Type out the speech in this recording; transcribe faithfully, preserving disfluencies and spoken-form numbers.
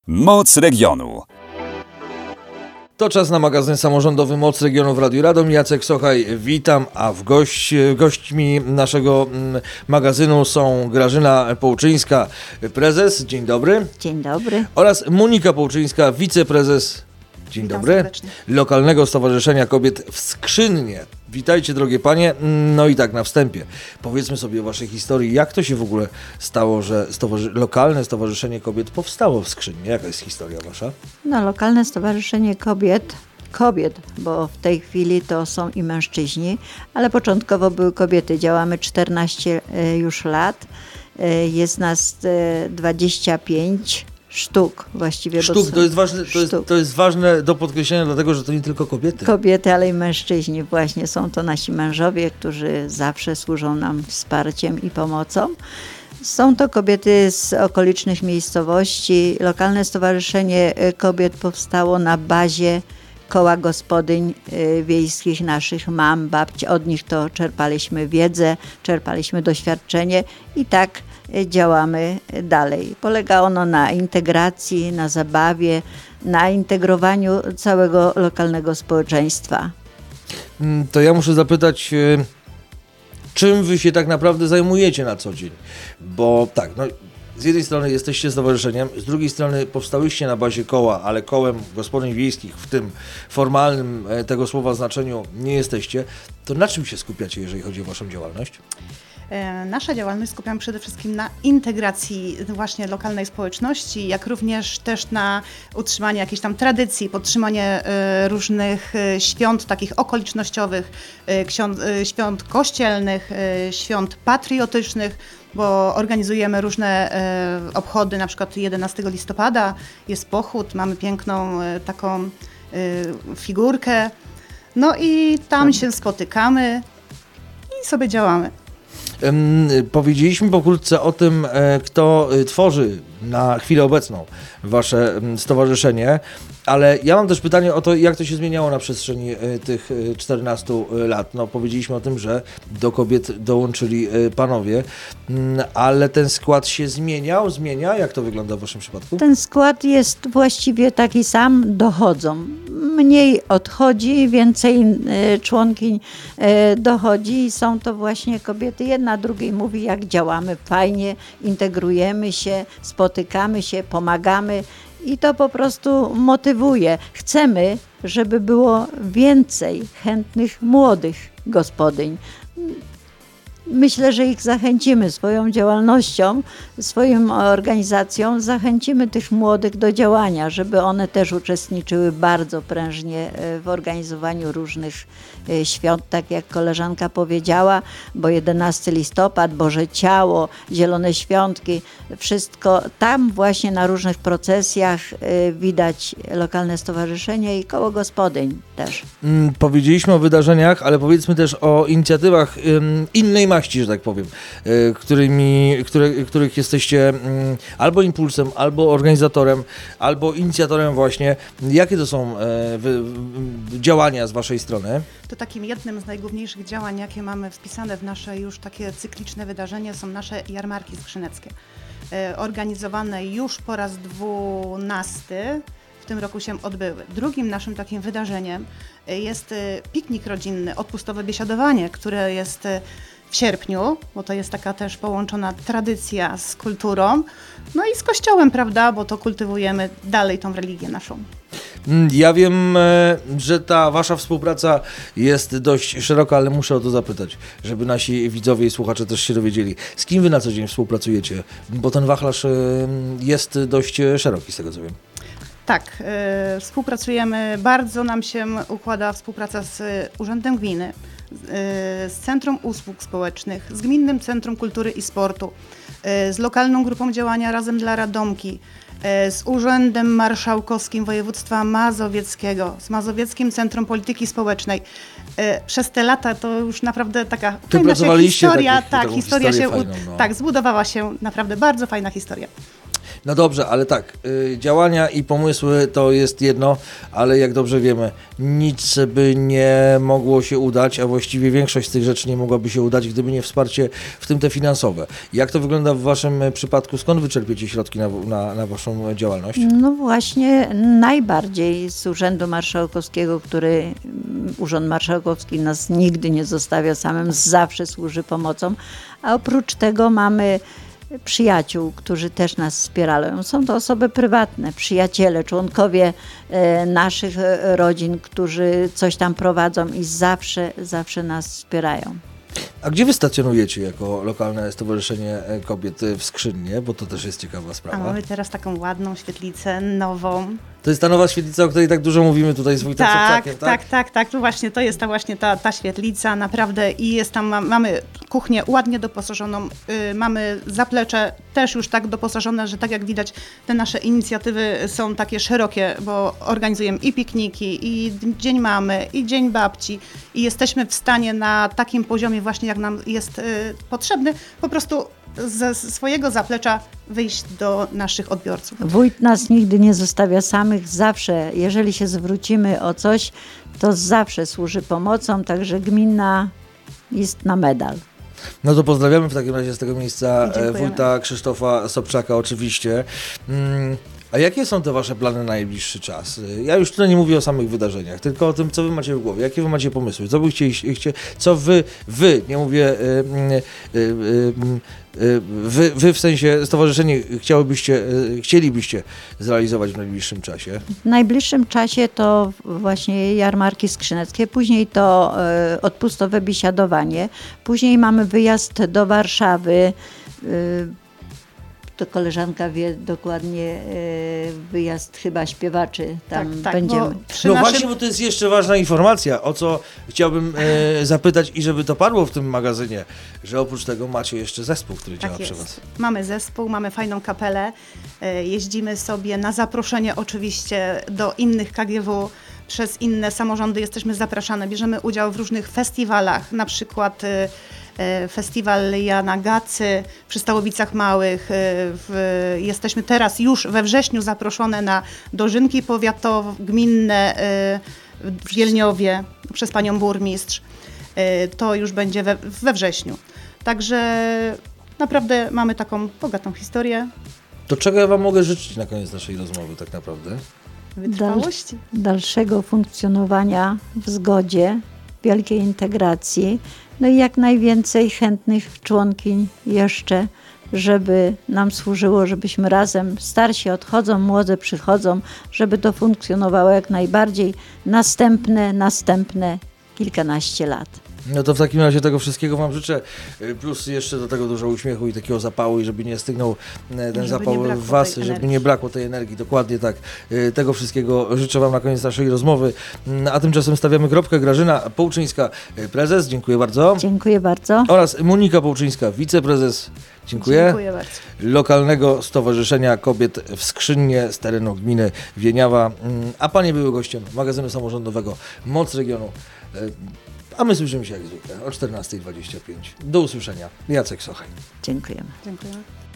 Moc regionu. To czas na magazyn samorządowy Moc Regionu w Radiu Radom. Jacek Sochaj, witam, a w gość, gośćmi naszego magazynu są Grażyna Połczyńska, prezes, dzień dobry. Dzień dobry. Oraz Monika Połczyńska, wiceprezes, dzień Witam dobry, serdecznie. Lokalnego Stowarzyszenia Kobiet w Skrzynnie. Witajcie, drogie panie. No i tak na wstępie, powiedzmy sobie o waszej historii. Jak to się w ogóle stało, że stowarzy- Lokalne Stowarzyszenie Kobiet powstało w Skrzynnie? Jaka jest historia wasza? No, Lokalne Stowarzyszenie Kobiet, kobiet, bo w tej chwili to są i mężczyźni, ale początkowo były kobiety. Działamy czternaście e, już lat. E, Jest nas e, dwadzieścia pięć sztuk właściwie. bo Sztuk, są- to jest, ważne, to, jest, sztuk. to jest ważne do podkreślenia, dlatego że to nie tylko kobiety. Kobiety, ale i mężczyźni właśnie. Są to nasi mężowie, którzy zawsze służą nam wsparciem i pomocą. Są to kobiety z okolicznych miejscowości. Lokalne Stowarzyszenie Kobiet powstało na bazie koła gospodyń y, wiejskich, naszych mam, babci. Od nich to czerpaliśmy wiedzę, czerpaliśmy doświadczenie i tak y, działamy dalej. Polega ono na integracji, na zabawie, na integrowaniu całego lokalnego społeczeństwa. Mm, To ja muszę zapytać, e, czym wy się tak naprawdę zajmujecie na co dzień? Bo tak, no, z jednej strony jesteście stowarzyszeniem, z drugiej strony powstałyście na bazie koła, ale kołem gospodyń wiejskich w tym formalnym e, tego słowa znaczeniu nie jesteście. To na czym się skupiacie, jeżeli chodzi o waszą działalność? E, Nasza działalność skupiamy przede wszystkim na integracji właśnie lokalnej społeczności, jak również też na utrzymanie jakiejś tam tradycji, podtrzymanie e, różnych e, świąt takich okolicznościowych, e, ksiąt, e, świąt kościelnych, e, świąt patriotycznych, bo organizujemy różne e, obchody, na przykład jedenastego listopada jest pochód, mamy piękną e, taką e, figurkę, no i tam się spotykamy i sobie działamy. Em, Powiedzieliśmy pokrótce o tym, e, kto e, tworzy na chwilę obecną wasze em, stowarzyszenie, ale ja mam też pytanie o to, jak to się zmieniało na przestrzeni e, tych e, czternastu lat. No, powiedzieliśmy o tym, że do kobiet dołączyli e, panowie, mm, ale ten skład się zmieniał, zmienia? Jak to wygląda w waszym przypadku? Ten skład jest właściwie taki sam, dochodzą. Mniej odchodzi, więcej e, członkiń e, dochodzi i są to właśnie kobiety. Jedna drugiej mówi, jak działamy fajnie, integrujemy się, spotykamy się, pomagamy i to po prostu motywuje. Chcemy, żeby było więcej chętnych młodych gospodyń. Myślę, że ich zachęcimy swoją działalnością, swoją organizacją, zachęcimy tych młodych do działania, żeby one też uczestniczyły bardzo prężnie w organizowaniu różnych świąt, tak jak koleżanka powiedziała, bo jedenastego listopada, Boże Ciało, Zielone Świątki, wszystko tam właśnie na różnych procesjach widać lokalne stowarzyszenie i koło gospodyń też. Mm, Powiedzieliśmy o wydarzeniach, ale powiedzmy też o inicjatywach ym, innej maści, że tak powiem, y, którymi, które, których jesteście ym, albo impulsem, albo organizatorem, albo inicjatorem właśnie. Jakie to są e, wy, wy, działania z waszej strony? To takim jednym z najgłówniejszych działań, jakie mamy wpisane w nasze już takie cykliczne wydarzenia, są nasze jarmarki skrzyneckie. E, Organizowane już po raz dwunasty w tym roku się odbyły. Drugim naszym takim wydarzeniem e, jest e, piknik rodzinny, odpustowe biesiadowanie, które jest e, w sierpniu, bo to jest taka też połączona tradycja z kulturą, no i z kościołem, prawda, bo to kultywujemy dalej tą religię naszą. Mm, Ja wiem, e, że ta wasza współpraca jest dość szeroka, ale muszę o to zapytać, żeby nasi widzowie i słuchacze też się dowiedzieli. Z kim wy na co dzień współpracujecie? Bo ten wachlarz e, jest dość szeroki, z tego co wiem. Tak, y, współpracujemy, bardzo nam się układa współpraca z Urzędem Gminy, y, z Centrum Usług Społecznych, z Gminnym Centrum Kultury i Sportu, y, z lokalną grupą działania Razem dla Radomki, y, z Urzędem Marszałkowskim Województwa Mazowieckiego, z Mazowieckim Centrum Polityki Społecznej. Y, Przez te lata to już naprawdę taka Tu fajna się pracowaliście historia, takich- tak, taką historia się historię u- fajną, no. tak, zbudowała się naprawdę bardzo fajna historia. No dobrze, ale tak, y, działania i pomysły to jest jedno, ale jak dobrze wiemy, nic by nie mogło się udać, a właściwie większość z tych rzeczy nie mogłaby się udać, gdyby nie wsparcie, w tym te finansowe. Jak to wygląda w Waszym przypadku? Skąd Wy czerpiecie środki na, na, na Waszą działalność? No właśnie najbardziej z Urzędu Marszałkowskiego, który mm, Urząd Marszałkowski nas nigdy nie zostawia samym, zawsze służy pomocą, a oprócz tego mamy przyjaciół, którzy też nas wspierają. Są to osoby prywatne, przyjaciele, członkowie e, naszych e, rodzin, którzy coś tam prowadzą i zawsze, zawsze nas wspierają. A gdzie Wy stacjonujecie jako lokalne Stowarzyszenie Kobiet w Skrzynnie? Bo to też jest ciekawa A sprawa. mamy teraz taką ładną świetlicę, nową. To jest ta nowa świetlica, o której tak dużo mówimy tutaj z wójtem Tak, Sobczakiem, tak, tak, tak. To właśnie to jest ta właśnie ta, ta świetlica, naprawdę i jest tam, ma, mamy kuchnię ładnie doposażoną, y, mamy zaplecze też już tak doposażone, że tak jak widać te nasze inicjatywy są takie szerokie, bo organizujemy i pikniki, i Dzień Mamy, i Dzień Babci i jesteśmy w stanie na takim poziomie właśnie jak nam jest y, potrzebny, po prostu ze swojego zaplecza wyjść do naszych odbiorców. Wójt nas nigdy nie zostawia samych, zawsze, jeżeli się zwrócimy o coś, to zawsze służy pomocą, także gmina jest na medal. No to pozdrawiamy w takim razie z tego miejsca e, Dziękujemy. wójta Krzysztofa Sobczaka oczywiście. Mm, a jakie są te Wasze plany na najbliższy czas? Y, Ja już tutaj nie mówię o samych wydarzeniach, tylko o tym, co Wy macie w głowie, jakie Wy macie pomysły, co Wy chcieli, chcie, co Wy, Wy, nie mówię, y, y, y, y, y, wy, wy w sensie stowarzyszenie chciałybyście, y, chcielibyście zrealizować w najbliższym czasie. W najbliższym czasie to właśnie jarmarki skrzyneckie, później to e, odpustowe biesiadowanie, później mamy wyjazd do Warszawy, e, to koleżanka wie dokładnie, e, wyjazd chyba śpiewaczy, tam tak, tak, będziemy. bo przy No naszym... właśnie, bo to jest jeszcze ważna informacja, o co chciałbym e, zapytać i żeby to padło w tym magazynie, że oprócz tego macie jeszcze zespół, który Tak działa przy jest. Was. Mamy zespół, mamy fajną kapelę. e, Jeździmy sobie na zaproszenie oczywiście do innych K G W. Przez inne samorządy jesteśmy zapraszane. Bierzemy udział w różnych festiwalach, na przykład e, e, festiwal Jana Gacy przy Stałowicach Małych. e, W, jesteśmy teraz już we wrześniu zaproszone na dożynki powiatowo-gminne e, w Wielniowie przez panią burmistrz. E, To już będzie we, we wrześniu. Także naprawdę mamy taką bogatą historię To czego ja Wam mogę życzyć na koniec naszej rozmowy tak naprawdę? wytrwałości. Dalszego funkcjonowania w zgodzie, wielkiej integracji, no i jak najwięcej chętnych członkiń jeszcze, żeby nam służyło, żebyśmy razem, starsi odchodzą, młode przychodzą, żeby to funkcjonowało jak najbardziej następne, następne kilkanaście lat. No to w takim razie tego wszystkiego Wam życzę, y, plus jeszcze do tego dużo uśmiechu i takiego zapału i żeby nie stygnął y, ten Żeby zapał nie w brakło Was, tej żeby energii. nie brakło tej energii, dokładnie tak. Y, Tego wszystkiego życzę Wam na koniec naszej rozmowy, Y, a tymczasem stawiamy kropkę. Grażyna Połczyńska, y, prezes, dziękuję bardzo, Dziękuję bardzo. oraz Monika Połczyńska, wiceprezes, dziękuję. Dziękuję bardzo. Lokalnego Stowarzyszenia Kobiet w Skrzynnie z terenu gminy Wieniawa, Mm, a Panie były gościem magazynu samorządowego Moc Regionu. Y, A my słyszymy się jak zwykle o czternasta dwadzieścia pięć. Do usłyszenia. Jacek Sochaj. Dziękujemy. Dziękuję.